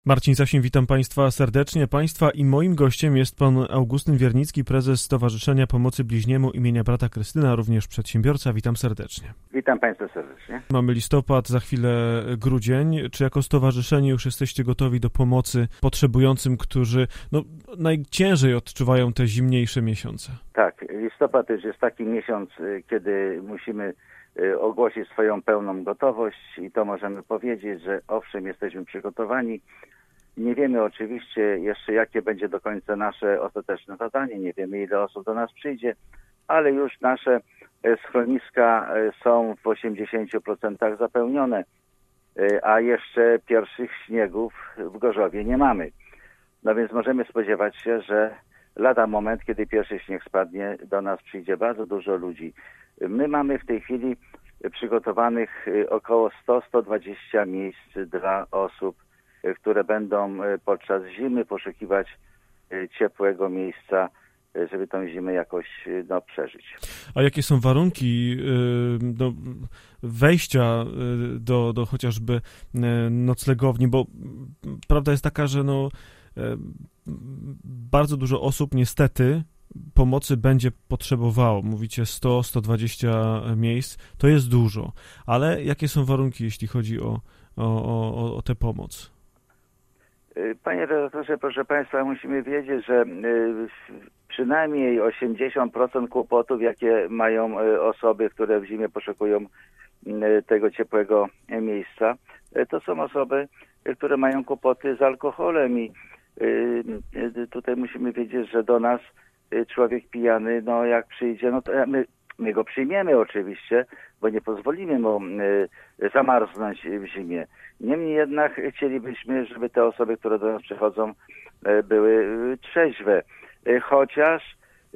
Marcin Sasin, witam Państwa serdecznie. Państwa i moim gościem jest pan Augustyn Wiernicki, prezes Stowarzyszenia Pomocy Bliźniemu imienia brata Krystyna, również przedsiębiorca. Witam serdecznie. Witam Państwa serdecznie. Mamy listopad, za chwilę grudzień. Czy jako stowarzyszenie już jesteście gotowi do pomocy potrzebującym, którzy najciężej odczuwają te zimniejsze miesiące? Tak, listopad to już jest taki miesiąc, kiedy musimy ogłosić swoją pełną gotowość i to możemy powiedzieć, że owszem, jesteśmy przygotowani. Nie wiemy oczywiście jeszcze, jakie będzie do końca nasze ostateczne zadanie, nie wiemy, ile osób do nas przyjdzie, ale już nasze schroniska są w 80% zapełnione, a jeszcze pierwszych śniegów w Gorzowie nie mamy. No więc możemy spodziewać się, że lada moment, kiedy pierwszy śnieg spadnie, do nas przyjdzie bardzo dużo ludzi. My mamy w tej chwili przygotowanych około 100-120 miejsc dla osób, które będą podczas zimy poszukiwać ciepłego miejsca, żeby tą zimę jakoś przeżyć. A jakie są warunki wejścia do chociażby noclegowni? Bo prawda jest taka, że bardzo dużo osób niestety pomocy będzie potrzebowało. Mówicie 100-120 miejsc, to jest dużo. Ale jakie są warunki, jeśli chodzi o tę pomoc? Panie redaktorze, proszę Państwa, musimy wiedzieć, że przynajmniej 80% kłopotów, jakie mają osoby, które w zimie poszukują tego ciepłego miejsca, to są osoby, które mają kłopoty z alkoholem i tutaj musimy wiedzieć, że do nas człowiek pijany, jak przyjdzie, to my go przyjmiemy oczywiście, bo nie pozwolimy mu zamarznąć w zimie. Niemniej jednak chcielibyśmy, żeby te osoby, które do nas przychodzą, były trzeźwe. Chociaż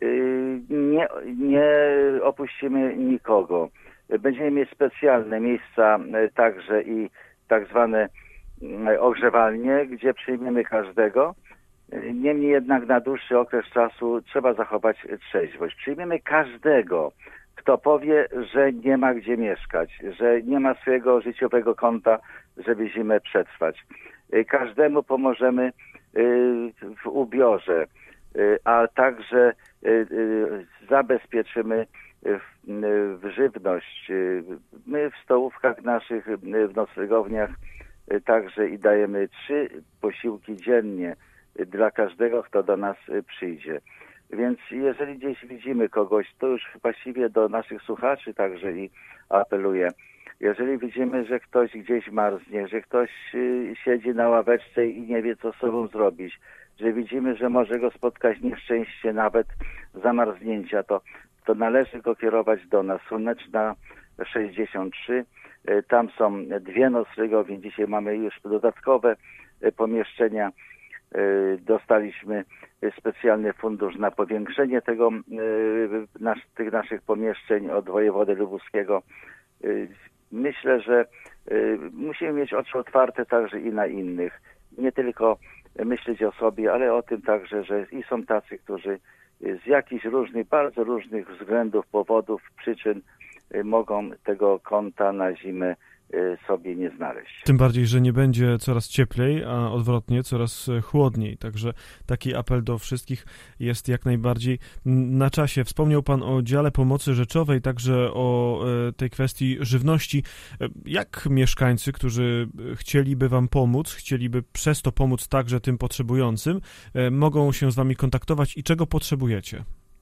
nie opuścimy nikogo. Będziemy mieć specjalne miejsca także i tak zwane ogrzewalnie, gdzie przyjmiemy każdego. Niemniej jednak na dłuższy okres czasu trzeba zachować trzeźwość. Przyjmiemy każdego, kto powie, że nie ma gdzie mieszkać, że nie ma swojego życiowego konta, żeby zimę przetrwać. Każdemu pomożemy w ubiorze, a także zabezpieczymy w żywność. My w stołówkach naszych, w noclegowniach także i dajemy 3 posiłki dziennie dla każdego, kto do nas przyjdzie. Więc jeżeli gdzieś widzimy kogoś, to już właściwie do naszych słuchaczy także i apeluję. Jeżeli widzimy, że ktoś gdzieś marznie, że ktoś siedzi na ławeczce i nie wie, co z sobą zrobić, że widzimy, że może go spotkać nieszczęście, nawet zamarznięcia, to należy go kierować do nas. Słoneczna 63, tam są 2 noclegownie, dzisiaj mamy już dodatkowe pomieszczenia. Dostaliśmy specjalny fundusz na powiększenie tych naszych pomieszczeń od wojewody lubuskiego. Myślę, że musimy mieć oczy otwarte także i na innych. Nie tylko myśleć o sobie, ale o tym także, że i są tacy, którzy z jakichś różnych, bardzo różnych względów, powodów, przyczyn mogą tego konta na zimę sobie nie znaleźć. Tym bardziej, że nie będzie coraz cieplej, a odwrotnie coraz chłodniej. Także taki apel do wszystkich jest jak najbardziej na czasie. Wspomniał Pan o dziale pomocy rzeczowej, także o tej kwestii żywności. Jak mieszkańcy, którzy chcieliby Wam pomóc, chcieliby przez to pomóc także tym potrzebującym, mogą się z Wami kontaktować i czego potrzebujecie?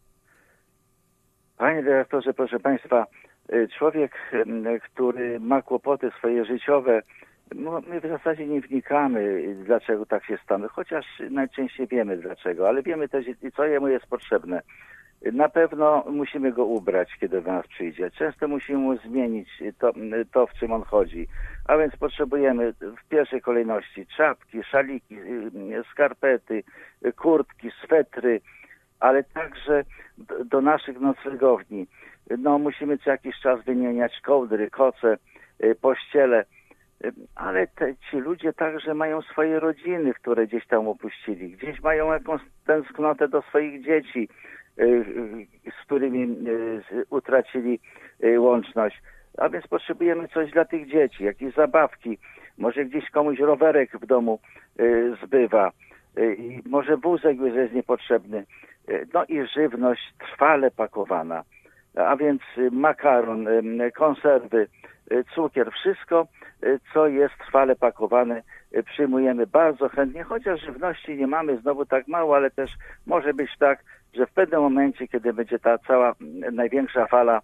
Panie dyrektorze, proszę Państwa, człowiek, który ma kłopoty swoje życiowe, my w zasadzie nie wnikamy, dlaczego tak się stało, chociaż najczęściej wiemy dlaczego, ale wiemy też, co jemu jest potrzebne. Na pewno musimy go ubrać, kiedy do nas przyjdzie. Często musimy mu zmienić to, w czym on chodzi. A więc potrzebujemy w pierwszej kolejności czapki, szaliki, skarpety, kurtki, swetry, ale także do naszych noclegowni. Musimy co jakiś czas wymieniać kołdry, koce, pościele, ale ci ludzie także mają swoje rodziny, które gdzieś tam opuścili, gdzieś mają jakąś tęsknotę do swoich dzieci, z którymi utracili łączność. A więc potrzebujemy coś dla tych dzieci, jakieś zabawki. może gdzieś komuś rowerek w domu zbywa, i może wózek, że jest niepotrzebny. No i żywność trwale pakowana, a więc makaron, konserwy, cukier, wszystko, co jest trwale pakowane, przyjmujemy bardzo chętnie, chociaż żywności nie mamy znowu tak mało, ale też może być tak, że w pewnym momencie, kiedy będzie ta cała największa fala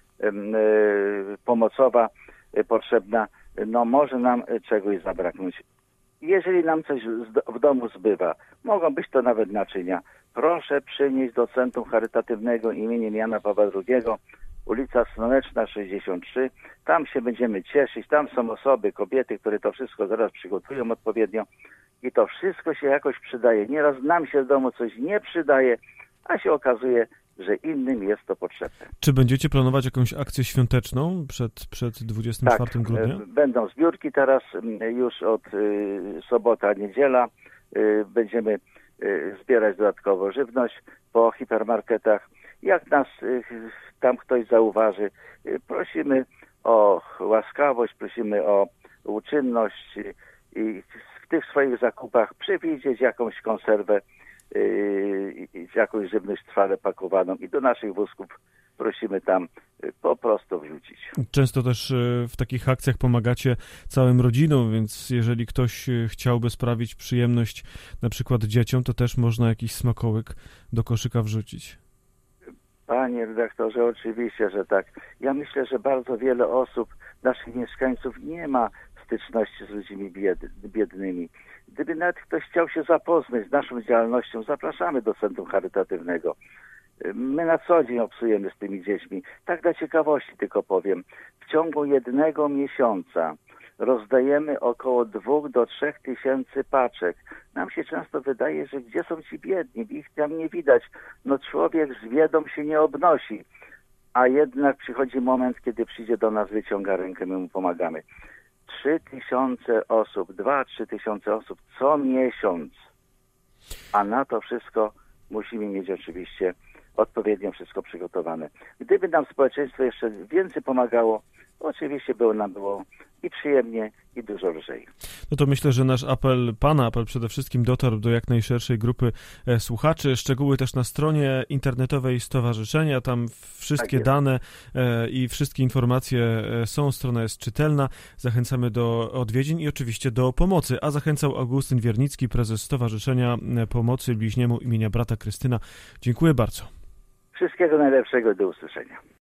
pomocowa potrzebna, no może nam czegoś zabraknąć. Jeżeli nam coś w domu zbywa, mogą być to nawet naczynia, proszę przynieść do Centrum Charytatywnego imieniem Jana Pawła II, ulica Słoneczna 63. Tam się będziemy cieszyć. Tam są osoby, kobiety, które to wszystko zaraz przygotują odpowiednio i to wszystko się jakoś przydaje. Nieraz nam się w domu coś nie przydaje, a się okazuje, że innym jest to potrzebne. Czy będziecie planować jakąś akcję świąteczną przed 24 grudnia? Będą zbiórki teraz, już od sobota, niedziela. Będziemy zbierać dodatkowo żywność po hipermarketach. Jak nas tam ktoś zauważy, prosimy o łaskawość, prosimy o uczynność i w tych swoich zakupach przewidzieć jakąś konserwę, jakąś żywność trwale pakowaną i do naszych wózków prosimy tam po prostu wrzucić. Często też w takich akcjach pomagacie całym rodzinom, więc jeżeli ktoś chciałby sprawić przyjemność na przykład dzieciom, to też można jakiś smakołyk do koszyka wrzucić. Panie redaktorze, oczywiście, że tak. Ja myślę, że bardzo wiele osób, naszych mieszkańców, nie ma styczności z ludźmi biednymi. Gdyby nawet ktoś chciał się zapoznać z naszą działalnością, zapraszamy do Centrum Charytatywnego. My na co dzień obsujemy z tymi dziećmi. Tak dla ciekawości tylko powiem. W ciągu 1 miesiąca rozdajemy około 2 do 3 tysięcy paczek. Nam się często wydaje, że gdzie są ci biedni? Ich tam nie widać. No człowiek z biedą się nie obnosi. A jednak przychodzi moment, kiedy przyjdzie do nas, wyciąga rękę, my mu pomagamy. 3000 osób, 2-3 tysiące osób co miesiąc. A na to wszystko musimy mieć oczywiście odpowiednio wszystko przygotowane. Gdyby nam społeczeństwo jeszcze więcej pomagało, oczywiście nam było i przyjemnie, i dużo lżej. No to myślę, że nasz Pana apel przede wszystkim dotarł do jak najszerszej grupy słuchaczy. Szczegóły też na stronie internetowej stowarzyszenia. Tam wszystkie dane i wszystkie informacje są. Strona jest czytelna. Zachęcamy do odwiedzin i oczywiście do pomocy. A zachęcał Augustyn Wiernicki, prezes Stowarzyszenia Pomocy Bliźniemu imienia brata Krystyna. Dziękuję bardzo. Wszystkiego najlepszego, do usłyszenia.